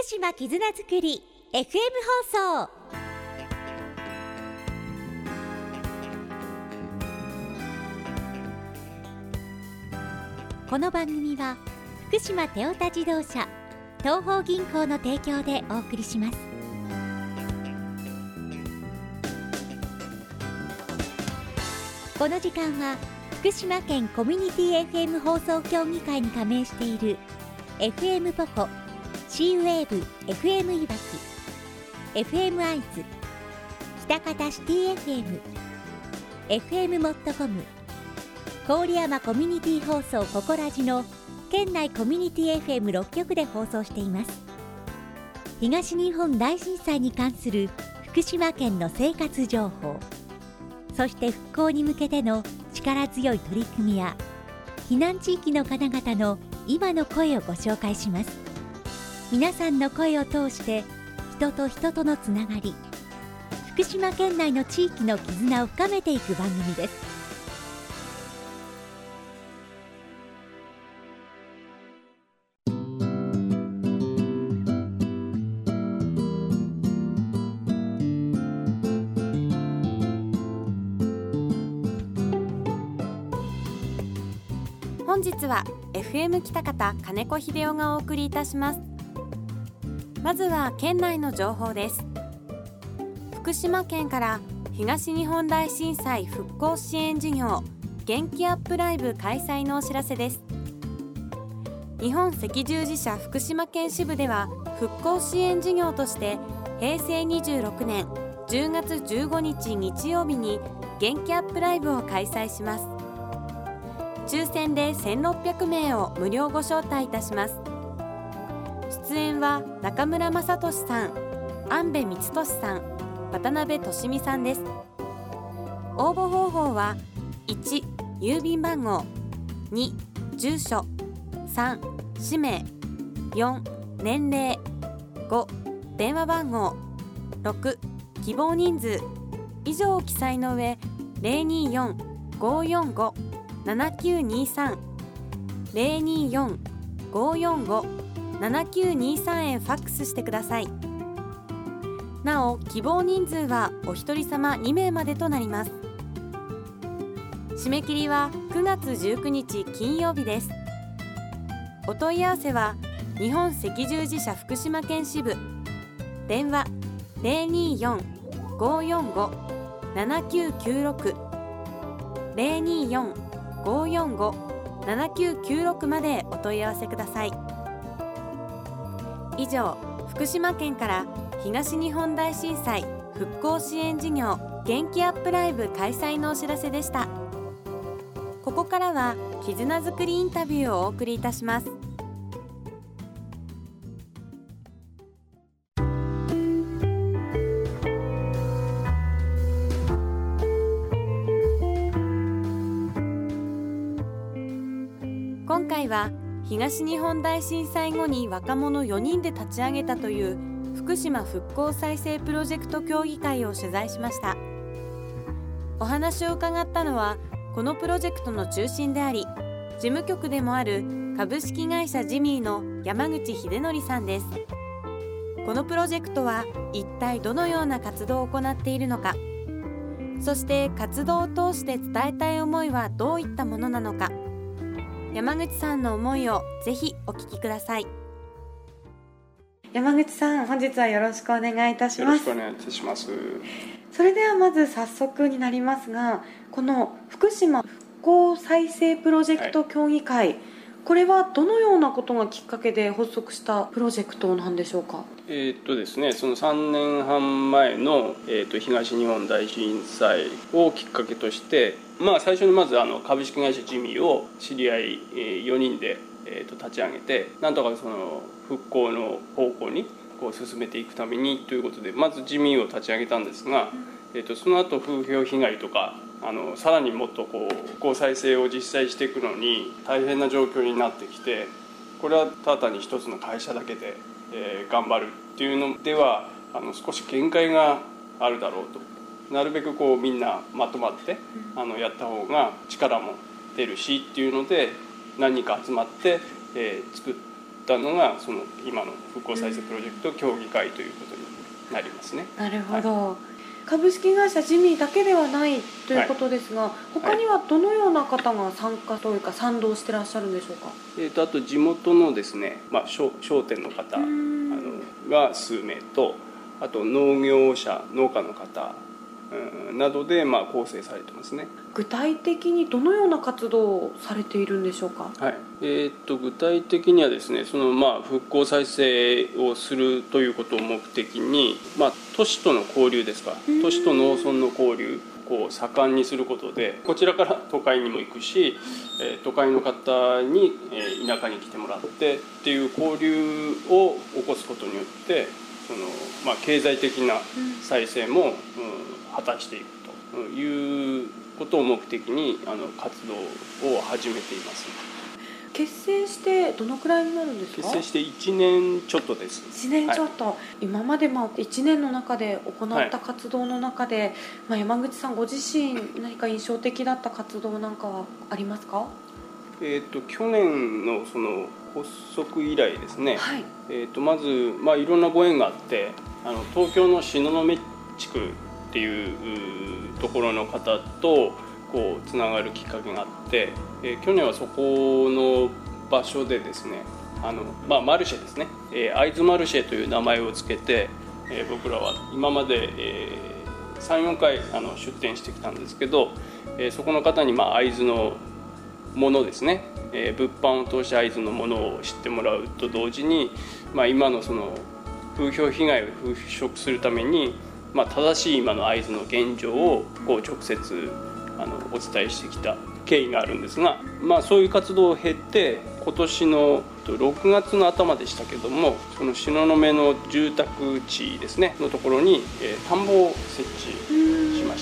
島絆づくり FM 放送。この番組は福島テオタ自動車東邦銀行の提供でお送りします。この時間は福島県コミュニティ FM 放送協議会に加盟している FM ポコ、C ウェーブ FM いわき、FM アイズ、北方シティ FM、FM モットコム、郡山コミュニティ放送ココラジの県内コミュニティ FM6 局で放送しています。東日本大震災に関する福島県の生活情報、そして復興に向けての力強い取り組みや避難地域の方々の今の声をご紹介します。皆さんの声を通して人と人とのつながり、福島県内の地域の絆を深めていく番組です。 本日は FM 北方金子秀夫がお送りいたします。まずは県内の情報です。福島県から東日本大震災復興支援事業元気アップライブ開催のお知らせです。日本赤十字社福島県支部では復興支援事業として平成26年10月15日日曜日に元気アップライブを開催します。抽選で1600名を無料ご招待いたします。出演は中村雅俊さん、安部光俊さん、渡辺俊美さんです。応募方法は1、郵便番号、2、住所、3、氏名、4、年齢、5、電話番号、6、希望人数以上を記載の上、024-545-7923 024-545-7923へファックスしてください。なお希望人数はお一人様2名までとなります。締め切りは9月19日金曜日です。お問い合わせは日本赤十字社福島県支部、電話 024-545-7996 024-545-7996 までお問い合わせください。以上、福島県から東日本大震災復興支援事業元気アップライブ開催のお知らせでした。ここからは絆づくりインタビューをお送りいたします。今回は東日本大震災後に若者4人で立ち上げたという福島復興再生プロジェクト協議会を取材しました。お話を伺ったのはこのプロジェクトの中心であり事務局でもある株式会社ジミーの山口秀則さんです。このプロジェクトは一体どのような活動を行っているのか、そして活動を通して伝えたい思いはどういったものなのか、山口さんの思いをぜひお聞きください。山口さん、本日はよろしくお願いいたします。 よろしくお願いいたします。 それではまず早速になりますが、この福島復興再生プロジェクト協議会、これはどのようなことがきっかけで発足したプロジェクトなんでしょうか。 ですね、その3年半前の、東日本大震災をきっかけとして、最初にまず株式会社ジミーを知り合い4人で、立ち上げて、なんとかその復興の方向にこう進めていくためにということで、まずジミーを立ち上げたんですが、その後風評被害とかさらにもっと復興再生を実際していくのに大変な状況になってきて、これはただ単に一つの会社だけで、頑張るっていうのでは少し限界があるだろうと。なるべくみんなまとまってやった方が力も出るしっていうので、何人か集まって作っったのがその今の復興再生プロジェクト協議会ということになりますね。 なるほど、株式会社ジミーだけではないということですが、他にはどのような方が参加というか賛同してらっしゃるんでしょうか。 あと地元のですね、商店の方が数名と、あと農業者農家の方などで構成されてますね。 具体的にどのような活動をされているんでしょうか。 はい、具体的にはですね、その復興再生をするということを目的に、都市との交流ですか、都市と農村の交流を盛んにすることで、こちらから都会にも行くし、都会の方に田舎に来てもらってっていう交流を起こすことによって、その経済的な再生も果たしていくということを目的に活動を始めています。 結成してどのくらいになるんですか。 結成して1年ちょっとです。 1年ちょっと、今まで1年の中で行った活動の中で、山口さんご自身何か印象的だった活動なんかはありますか。 去年のその発足以来ですね、まず、いろんなご縁があって、東京の東雲地区っていうところの方とつながるきっかけがあって、去年はそこの場所でですね、マルシェですね、会津マルシェという名前をつけて、僕らは今まで、3、4回出店してきたんですけど、そこの方に会津のものですね、物販を通して会津のものを知ってもらうと同時に、今のその風評被害を払拭するために、正しい今の会津の現状を直接お伝えしてきた経緯があるんですが、そういう活動を経て、今年の6月の頭でしたけども、その東雲の住宅地ですねのところに、田んぼを設置しました。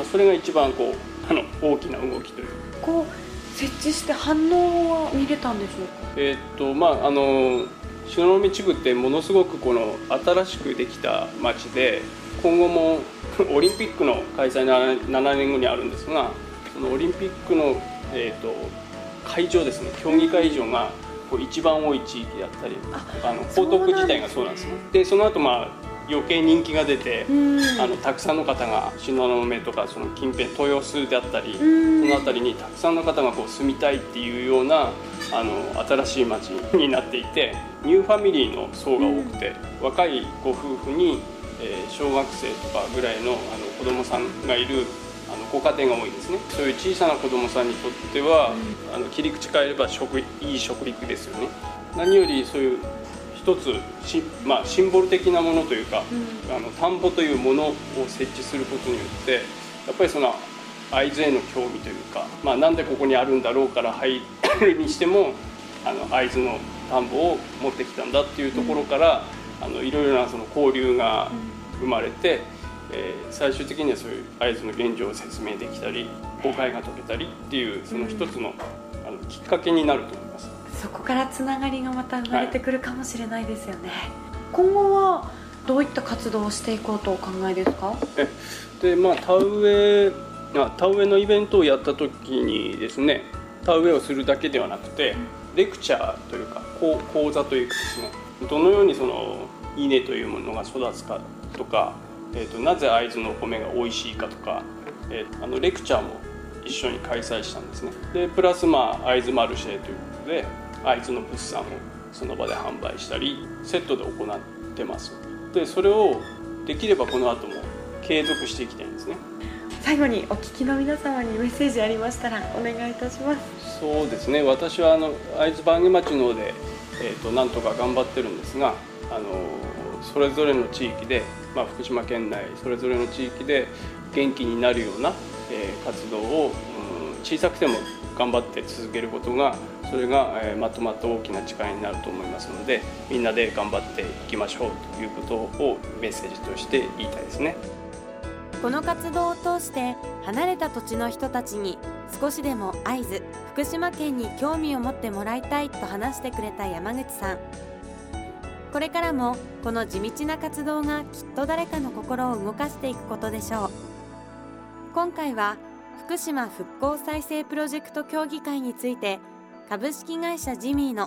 それが一番大きな動きという。 設置して反応は見れたんでしょうか。 東雲地区ってものすごく新しくできた町で、今後もオリンピックの開催7年後にあるんですが、そのオリンピックの、会場ですね、競技会場が一番多い地域であったり、江東区自体がそうなんですね。でその後余計人気が出て、たくさんの方が東雲とかその近辺豊洲であったり、その辺りにたくさんの方が住みたいっていうような新しい町になっていて、ニューファミリーの層が多くて、若いご夫婦に小学生とかぐらいの子供さんがいるご家庭が多いですね。そういう小さな子供さんにとっては、切り口変えればいい食育ですよね。何よりそういう一つシンボル的なものというか、田んぼというものを設置することによって、やっぱりその会津への興味というか、なんでここにあるんだろうから入るにしても、会津の田んぼを持ってきたんだっていうところから、いろいろなその交流が生まれて、最終的にはそういう会津の現状を説明できたり、誤解が解けたりっていう、その一つのきっかけになると思います。 そこからつながりがまた生まれてくるかもしれないですよね。今後はどういった活動をしていこうとお考えですか。 で、田植えのイベントをやった時にですね、田植えをするだけではなくて、レクチャーというか講座というかですね、どのようにその稲というものが育つかとか、なぜ会津のお米が美味しいかとか、レクチャーも一緒に開催したんですね。でプラス会津マルシェということで、会津の物産をその場で販売したりセットで行ってます。でそれをできればこの後も継続していきたいんですね。 最後にお聞きの皆様にメッセージありましたらお願いいたします。 そうですね、私は会津坂下町の方で、なんとか頑張ってるんですが、それぞれの地域で、福島県内それぞれの地域で元気になるような、活動を、小さくても頑張って続けることが、それが、まとまった大きな力になると思いますので、みんなで頑張っていきましょうということをメッセージとして言いたいですね。 この活動を通して離れた土地の人たちに少しでも会津、福島県に興味を持ってもらいたいと話してくれた山口さん。これからもこの地道な活動がきっと誰かの心を動かしていくことでしょう。今回は福島復興再生プロジェクト協議会について、株式会社ジミーの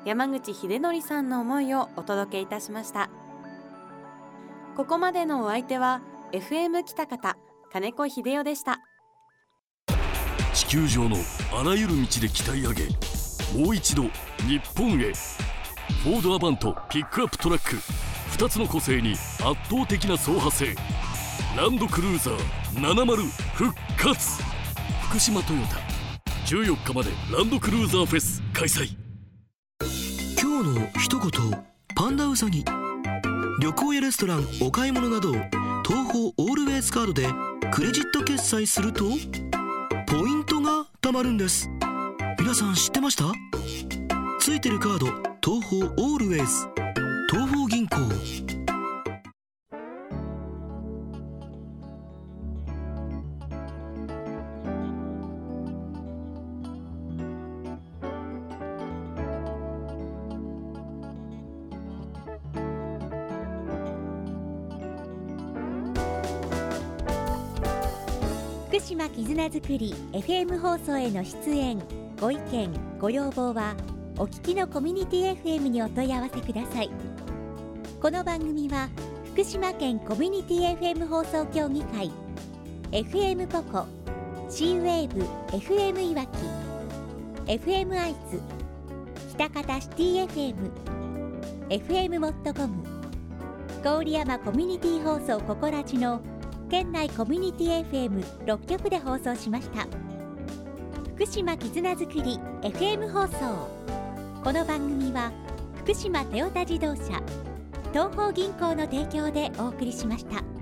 山口秀則さんの思いをお届けいたしました。ここまでのお相手は FM 北方金子秀代でした。 地球上のあらゆる道で鍛え上げ、もう一度日本へ。フォードアバントピックアップトラック、2つの個性に圧倒的な走破性。ランドクルーザー70復活。福島トヨタ、14日までランドクルーザーフェス開催。 今日の一言、パンダウサギ。旅行やレストラン、お買い物など東宝オールウェイズカードでクレジット決済するとポイントが貯まるんです。皆さん知ってました？ついてるカード、東宝オールウェイズ、東宝銀行。 福島絆づくり FM 放送への出演、ご意見ご要望はお聞きのコミュニティ FM にお問い合わせください。この番組は福島県コミュニティ FM 放送協議会、 FM ポコ、 C-WAVE FM いわき、 FM アイズ、北方シティ FM、 FM モットコム、郡山コミュニティ放送ココラジの県内コミュニティ FM6 局で放送しました。福島絆づくり FM 放送。この番組は福島トヨタ自動車、東邦銀行の提供でお送りしました。